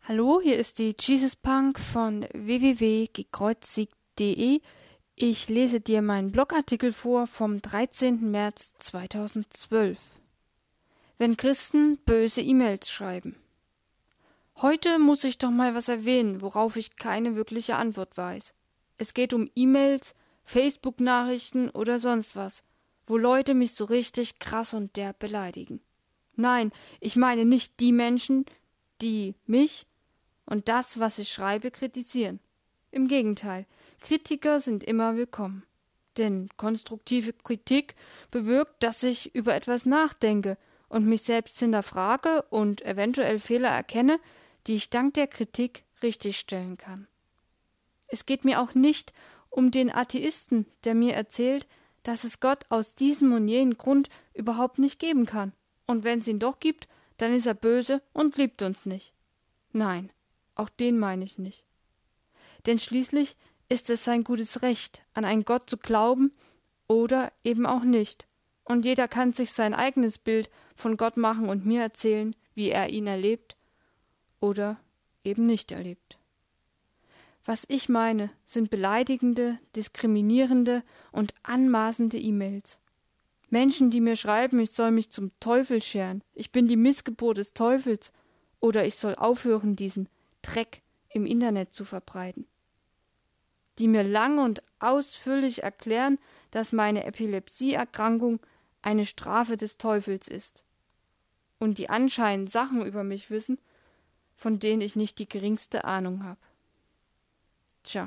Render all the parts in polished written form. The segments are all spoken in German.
Hallo, hier ist die Jesus Punk von www.gekreuzigt.de. Ich lese dir meinen Blogartikel vor vom 13. März 2012. Wenn Christen böse E-Mails schreiben. Heute muss ich doch mal was erwähnen, worauf ich keine wirkliche Antwort weiß. Es geht um E-Mails, Facebook-Nachrichten oder sonst was, wo Leute mich so richtig krass und derb beleidigen. Nein, ich meine nicht die Menschen, die mich und das, was ich schreibe, kritisieren. Im Gegenteil, Kritiker sind immer willkommen. Denn konstruktive Kritik bewirkt, dass ich über etwas nachdenke und mich selbst hinterfrage und eventuell Fehler erkenne, die ich dank der Kritik richtigstellen kann. Es geht mir auch nicht um den Atheisten, der mir erzählt, dass es Gott aus diesem und jenem Grund überhaupt nicht geben kann. Und wenn es ihn doch gibt, dann ist er böse und liebt uns nicht. Nein, auch den meine ich nicht. Denn schließlich ist es sein gutes Recht, an einen Gott zu glauben oder eben auch nicht. Und jeder kann sich sein eigenes Bild von Gott machen und mir erzählen, wie er ihn erlebt oder eben nicht erlebt. Was ich meine, sind beleidigende, diskriminierende und anmaßende E-Mails. Menschen, die mir schreiben, ich soll mich zum Teufel scheren, ich bin die Missgeburt des Teufels oder ich soll aufhören, diesen Dreck im Internet zu verbreiten. Die mir lang und ausführlich erklären, dass meine Epilepsieerkrankung eine Strafe des Teufels ist. Und die anscheinend Sachen über mich wissen, von denen ich nicht die geringste Ahnung habe. Tja,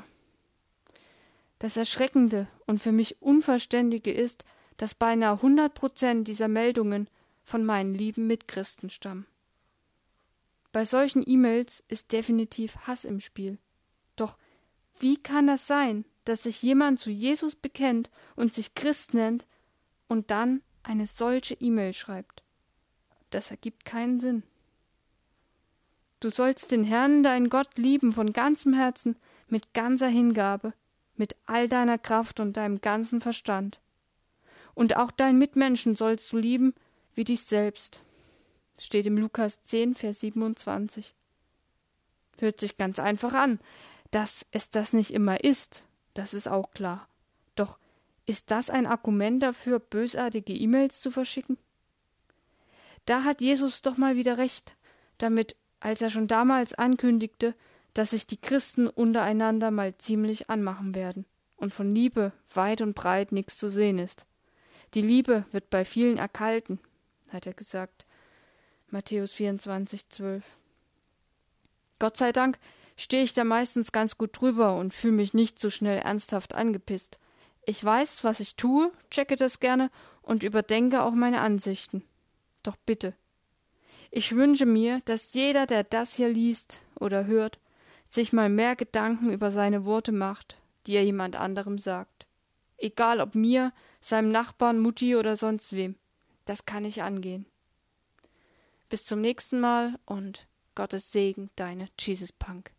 das Erschreckende und für mich Unverständliche ist, dass beinahe 100% dieser Meldungen von meinen lieben Mitchristen stammen. Bei solchen E-Mails ist definitiv Hass im Spiel. Doch wie kann das sein, dass sich jemand zu Jesus bekennt und sich Christ nennt und dann eine solche E-Mail schreibt? Das ergibt keinen Sinn. Du sollst den Herrn, deinen Gott, lieben von ganzem Herzen, mit ganzer Hingabe, mit all deiner Kraft und deinem ganzen Verstand. Und auch deinen Mitmenschen sollst du lieben wie dich selbst. Steht im Lukas 10, Vers 27. Hört sich ganz einfach an. Dass es das nicht immer ist, das ist auch klar. Doch ist das ein Argument dafür, bösartige E-Mails zu verschicken? Da hat Jesus doch mal wieder recht, damit, als er schon damals ankündigte, dass sich die Christen untereinander mal ziemlich anmachen werden und von Liebe weit und breit nichts zu sehen ist. Die Liebe wird bei vielen erkalten, hat er gesagt. Matthäus 24, 12. Gott sei Dank stehe ich da meistens ganz gut drüber und fühle mich nicht so schnell ernsthaft angepisst. Ich weiß, was ich tue, checke das gerne und überdenke auch meine Ansichten. Doch bitte, ich wünsche mir, dass jeder, der das hier liest oder hört, sich mal mehr Gedanken über seine Worte macht, die er jemand anderem sagt. Egal ob mir, seinem Nachbarn, Mutti oder sonst wem. Das kann ich angehen. Bis zum nächsten Mal und Gottes Segen, deine Jesus Punk.